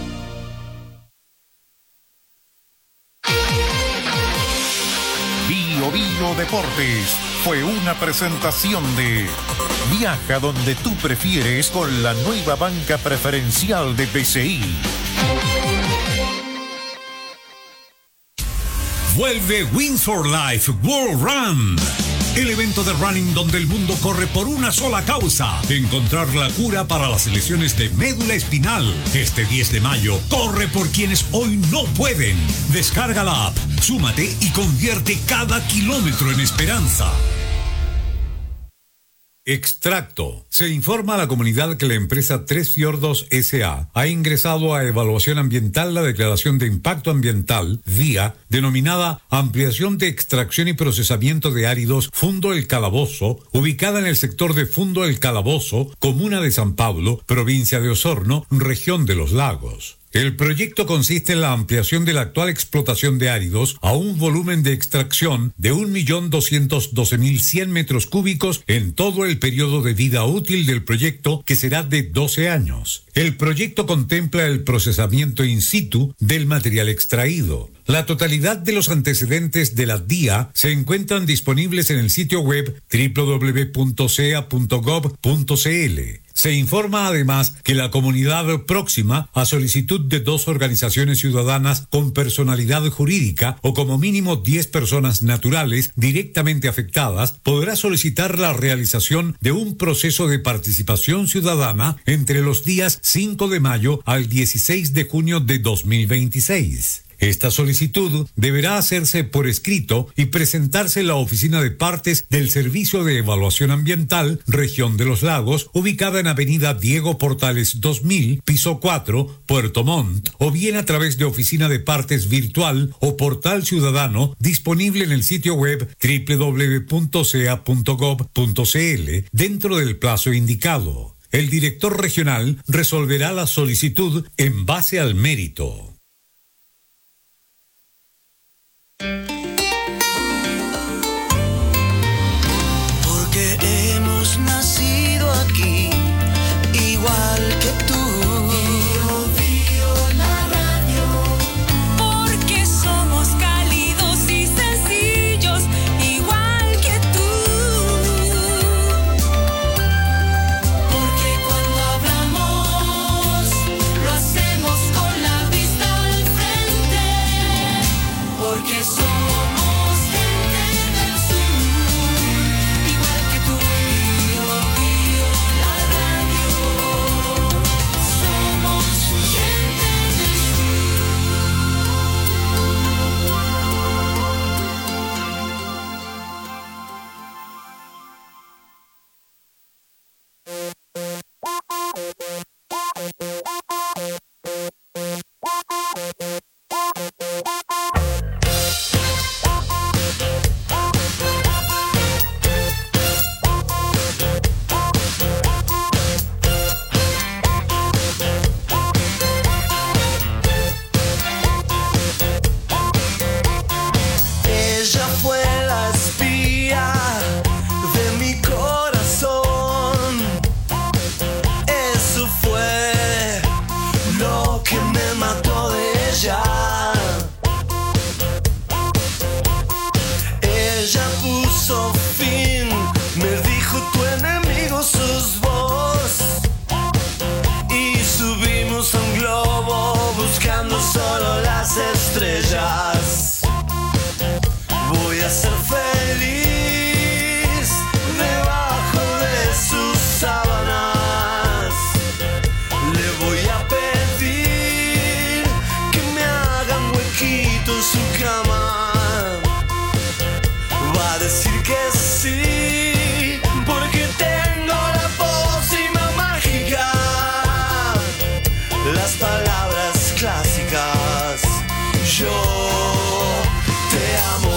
Bio Deportes fue una presentación de Viaja donde tú prefieres con la nueva banca preferencial de BCI. Vuelve Wings for Life World Run, el evento de running donde el mundo corre por una sola causa: encontrar la cura para las lesiones de médula espinal. Este 10 de mayo, corre por quienes hoy no pueden. Descarga la app, súmate y convierte cada kilómetro en esperanza. Extracto. Se informa a la comunidad que la empresa Tres Fiordos S.A. ha ingresado a evaluación ambiental la declaración de impacto ambiental, DIA, denominada Ampliación de Extracción y Procesamiento de Áridos Fundo El Calabozo, ubicada en el sector de Fundo El Calabozo, comuna de San Pablo, provincia de Osorno, región de los Lagos. El proyecto consiste en la ampliación de la actual explotación de áridos a un volumen de extracción de 1.212.100 metros cúbicos en todo el periodo de vida útil del proyecto, que será de 12 años. El proyecto contempla el procesamiento in situ del material extraído. La totalidad de los antecedentes de la DIA se encuentran disponibles en el sitio web www.sea.gov.cl. Se informa además que la comunidad próxima, a solicitud de 2 organizaciones ciudadanas con personalidad jurídica o como mínimo 10 personas naturales directamente afectadas, podrá solicitar la realización de un proceso de participación ciudadana entre los días 5 de mayo al 16 de junio de 2026. Esta solicitud deberá hacerse por escrito y presentarse en la oficina de partes del Servicio de Evaluación Ambiental, Región de los Lagos, ubicada en Avenida Diego Portales 2000, piso 4, Puerto Montt, o bien a través de oficina de partes virtual o portal ciudadano disponible en el sitio web www.sea.gov.cl dentro del plazo indicado. El director regional resolverá la solicitud en base al mérito. Porque hemos nacido aquí, igual que tú. La radio. Porque somos cálidos y sencillos, igual que tú. Porque cuando hablamos, lo hacemos con la vista al frente. Porque somos gente del sur, igual que tú. La radio. Somos gente del Ella fue la espía de mi corazón. Eso fue lo que me mató de ella. Ella puso fin, me dijo: tu enemigo sos vos. Y subimos a un globo buscando solo las estrellas. Voy a ser feliz debajo de sus sábanas. Le voy a pedir que me hagan huequito en su cama. Va a decir que sí, porque tengo la pócima mágica. Las palabras clásicas. Yo te amo.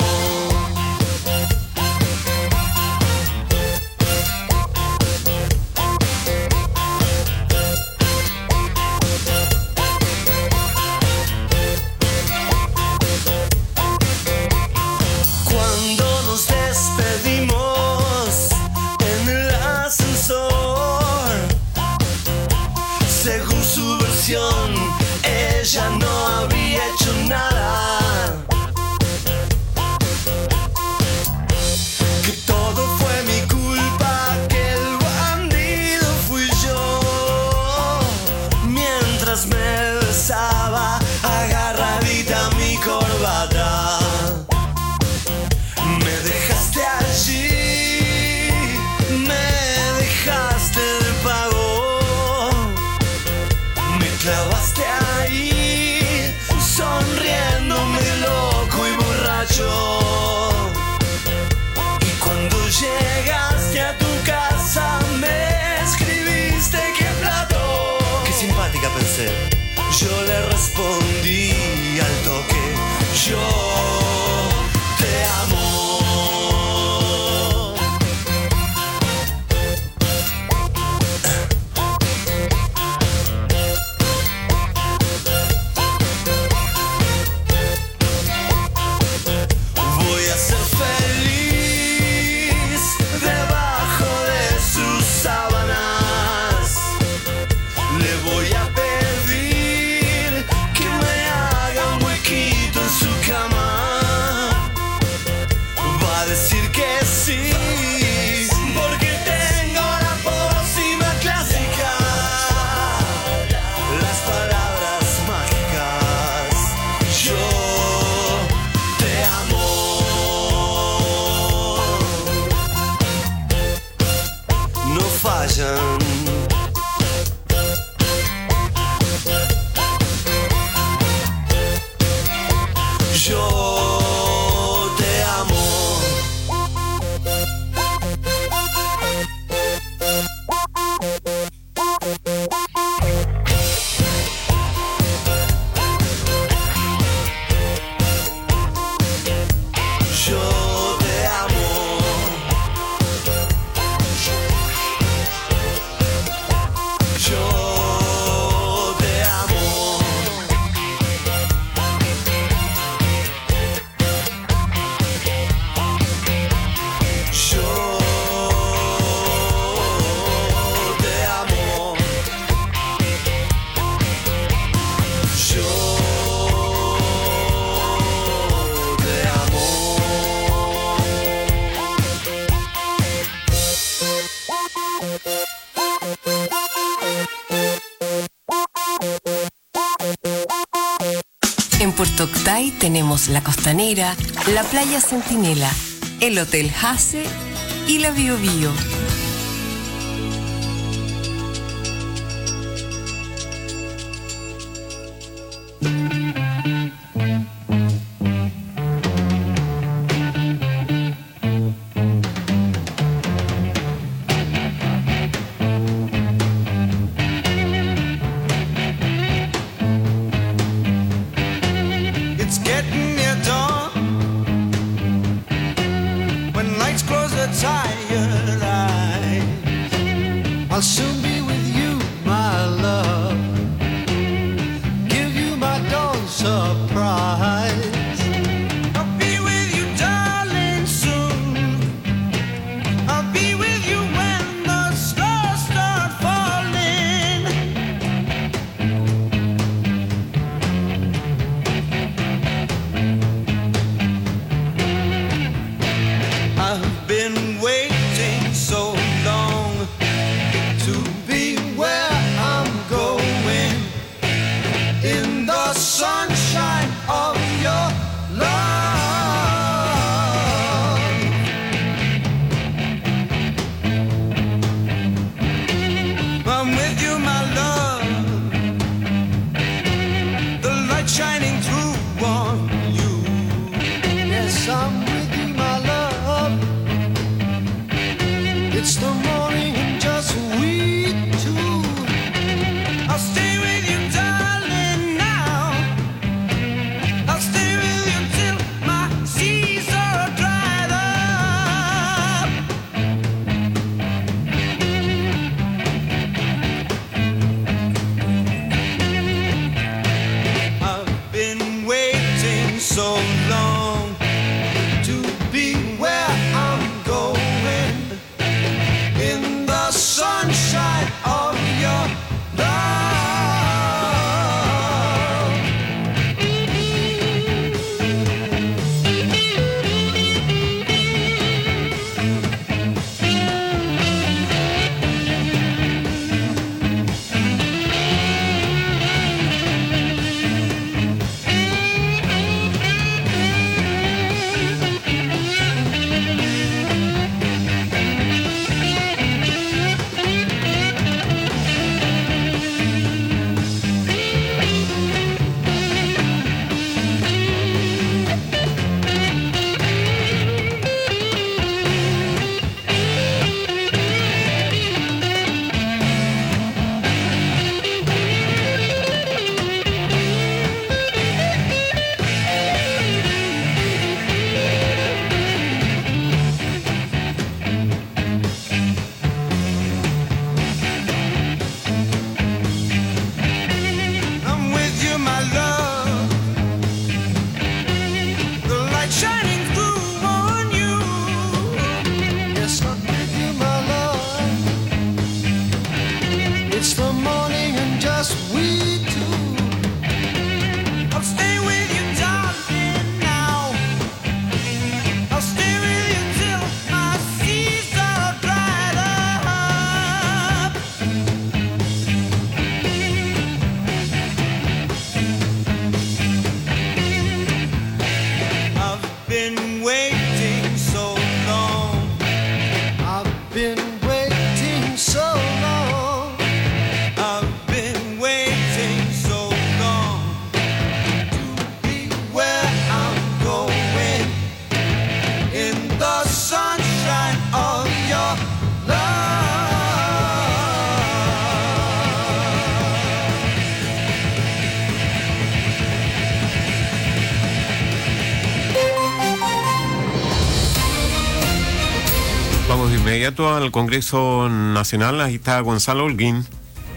Cuando nos despedimos en el ascensor, según su versión, ella no había hecho nada. Que todo fue mi culpa, que el bandido fui yo. Mientras me besaba agarradita mi corbata. Me dejaste allí, me dejaste de pago. Me clavaste ahí, sonriéndome loco y borracho. Y cuando llegaste a tu casa me escribiste que plato. Qué simpática pensé. Yo le respondí al toque: yo te amo. Puerto Octay tenemos La Costanera, la Playa Centinela, el Hotel Hase y la Bio Bio. I'll soon be with you, my love. Give you my dawn surprise. I'll be with you, darling, soon. I'll be with you when the stars start falling. I've been waiting so long to be where I'm going, in the sunshine of your love. I'm with you, my love, the light shining through on you. Yes, I'm with you, my love. It's the morning and just we two. I'll stay with you, darling, now. I'll stay with you till my seas are dried up. I've been waiting so long to be where I'm going, in the sunshine of your love. I'm with you, my love, the light shining through on you. Yes, I'm with you, my love. It's the morning and just we two. I'll stay with you, darling, now. I'll stay with you till my seas are dried up. I've been waiting so long. I've been waiting so long. I've been waiting so long to be where I'm going, in the sunshine of your love. Vamos de inmediato al Congreso Nacional. Ahí está Gonzalo Holguín.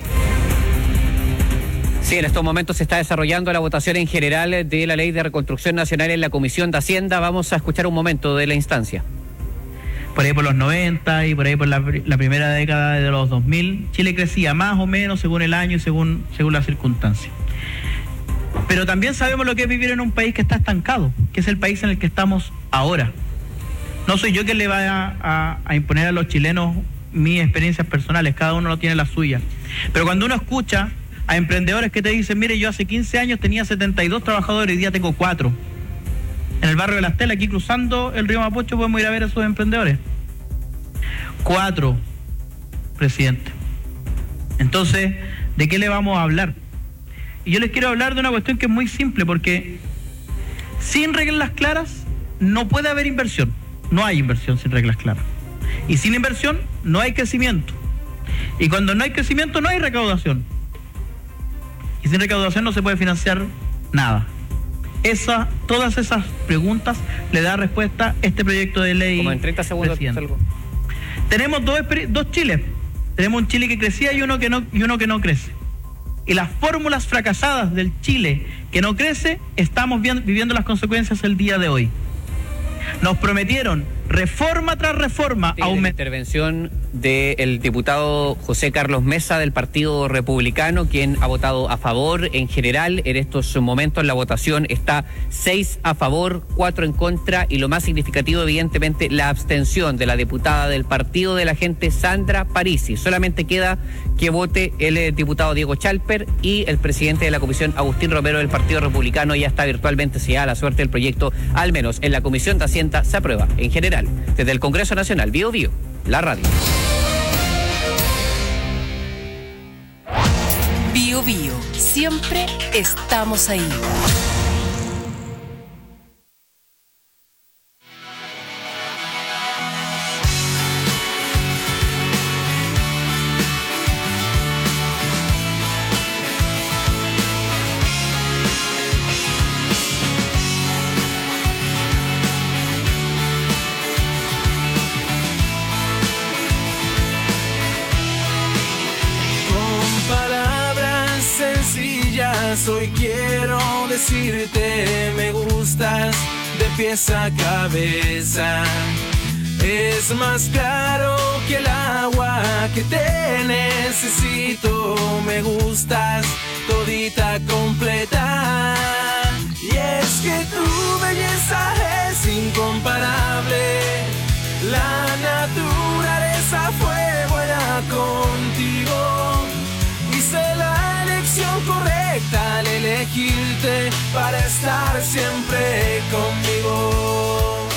Sí, en estos momentos se está desarrollando la votación en general de la Ley de Reconstrucción Nacional en la Comisión de Hacienda. Vamos a escuchar un momento de la instancia. Por ahí por los 90 y por ahí por la primera década de los 2000, Chile crecía más o menos según el año y según las circunstancias. Pero también sabemos lo que es vivir en un país que está estancado, que es el país en el que estamos ahora. No soy yo quien le vaya a imponer a los chilenos mis experiencias personales, cada uno lo tiene la suya. Pero cuando uno escucha a emprendedores que te dicen, mire, yo hace 15 años tenía 72 trabajadores, hoy día tengo 4. En el barrio de Las Telas, aquí cruzando el río Mapocho, podemos ir a ver a esos emprendedores. 4, presidente. Entonces, ¿de qué le vamos a hablar? Y yo les quiero hablar de una cuestión que es muy simple, porque sin reglas claras no puede haber inversión. No hay inversión sin reglas claras. Y sin inversión no hay crecimiento. Y cuando no hay crecimiento no hay recaudación. Y sin recaudación no se puede financiar nada. Todas esas preguntas le da respuesta este proyecto de ley. Como en 30 segundos. Tenemos dos Chiles. Tenemos un Chile que crecía y uno que no crece. Y las fórmulas fracasadas del Chile que no crece, estamos viviendo las consecuencias el día de hoy. Nos prometieron reforma tras reforma. La intervención del diputado José Carlos Mesa del Partido Republicano, quien ha votado a favor en general. En estos momentos la votación está 6 a favor, 4 en contra, y lo más significativo, evidentemente, la abstención de la diputada del Partido de la Gente, Sandra Parisi. Solamente queda que vote el diputado Diego Chalper, y el presidente de la comisión, Agustín Romero, del Partido Republicano. Ya está virtualmente sellada la suerte del proyecto, al menos en la Comisión de Hacienda se aprueba en general. Desde el Congreso Nacional, Bio Bio, la radio. Bio Bio, siempre estamos ahí. Hoy quiero decirte, me gustas de pies a cabeza. Es más claro que el agua que te necesito. Me gustas todita completa. Y es que tu belleza es incomparable. La naturaleza fue buena contigo. Hice la elección correcta al elegirte para estar siempre conmigo.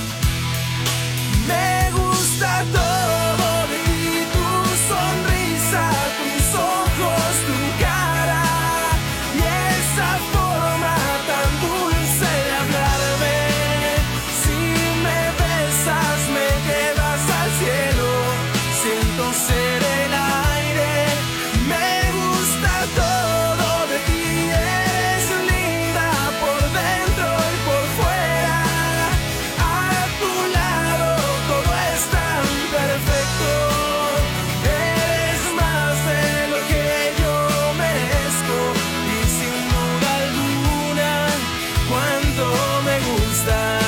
Me gusta todo de ti, tu sonrisa, tus ojos, tu cara y esa forma tan dulce de hablarme. Si me besas me llevas al cielo, siento ser el aire. Me gusta todo de ti, eres linda por dentro y por fuera. A tu lado todo es tan perfecto. Eres más de lo que yo merezco y sin duda alguna cuánto me gustas.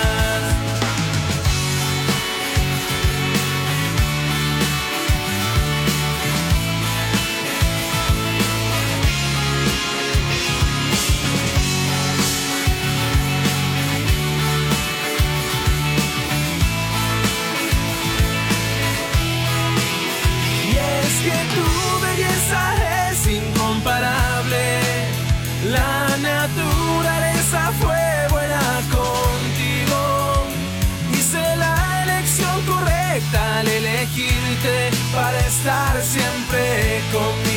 Y es que tu belleza es incomparable. La naturaleza fue buena contigo. Hice la elección correcta al elegirte para estar siempre conmigo.